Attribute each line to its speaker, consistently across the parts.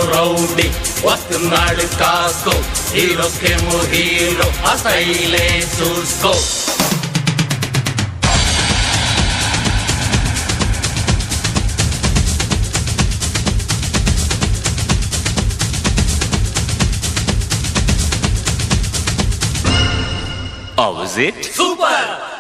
Speaker 1: Rowdy వస్తున్నాడు కాస్కో హీరోస్కేమో hero ఆ స్టైలే చూసుకో
Speaker 2: How was it?
Speaker 1: Super!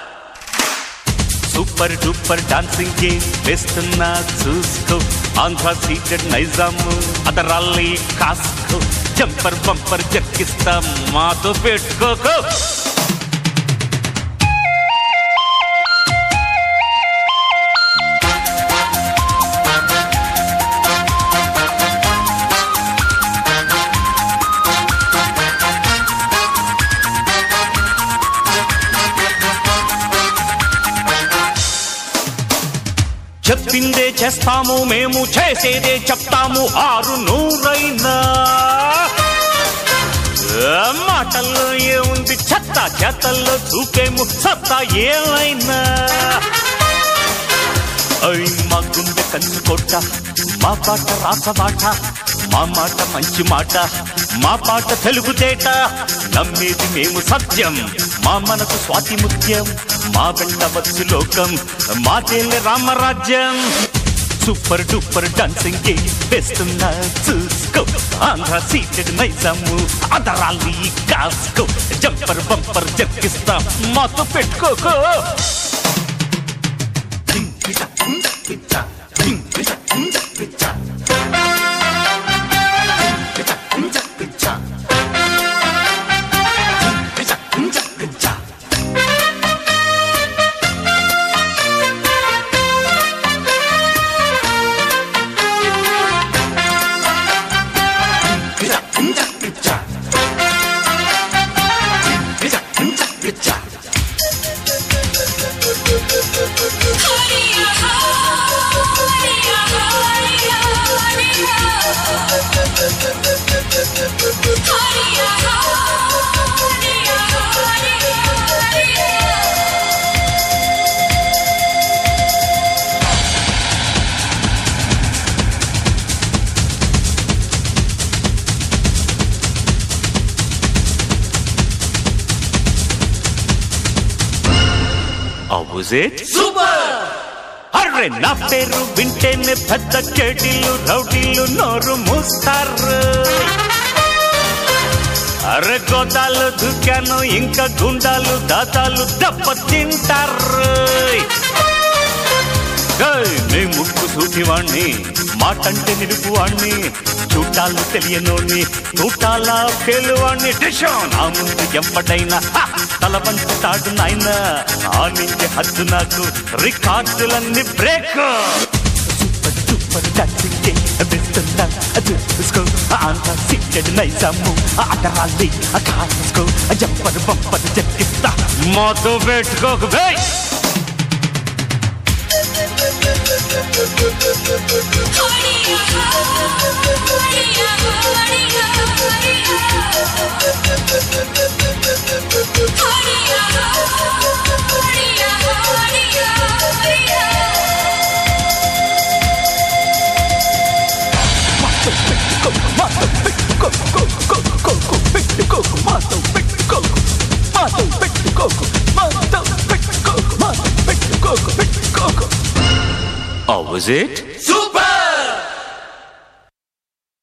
Speaker 2: Super duper dancing game వేస్తున్నా చూసుకో ఆంధ్ర సీటెడ్ నైజాము అదరాల్లి కాసుకో జంపర్ బంపర్ జక్కిస్తా మాతో పెట్టుకోకో చెప్పిందే చేస్తాము మేము చేసేదే చెప్తాము 600 మాటల్లో ఏముంది చెత్త చేతల్లో చూపేము సత్తా ఏమైనా మా గుండె కంచుకోట మా పాట రాసబాట మా మాట మంచి మాట మా పాట తెలుగుతేట నమ్మేది మేము సత్యం మా మనసు స్వాతి ముత్యం మా వెంట వచ్చు లోకం మా తేలే రామరాజ్యం సూపర్ డూపర్ డాన్సింగ్ కి వేస్తున్నా చూసుకో ఆంధ్ర సీటెడ్ నైజాము అదరాలి కాసుకో జంపర్ బంపర్ జర్కిస్తా మాతో పెట్టుకోకో How was it?
Speaker 1: Super!
Speaker 2: అర్రే నా పేరు వింటేనే పెద్ద చెడిలు రౌడీలు నోరు మూస్తారు అరే గోదాలు దుకాను ఇంకా గుండాలు దాదాలు దెబ్బ తింటారు నే ముక్కు సూటివాణ్ణి మాటంటే నిలుపువాణ్ణి చూటాలు తెలియనోని చూటాల పేలువాణ్ణి నా ముందు ఎప్పటైనా తల పంచుతాడు నాయన ఆ నుంచి హద్దు నాకు రికార్డులన్నీ బ్రేక్ సూపర్ సూపర్ డాన్సింగ్ వేస్తున్నా చూసుకో ఆంధ్ర సీటెడ్ నైజాము అదరాలి కాసుకో జంపర్ బంపర్ జక్కిస్తా మాతో పెట్టుకోకు బే How was it?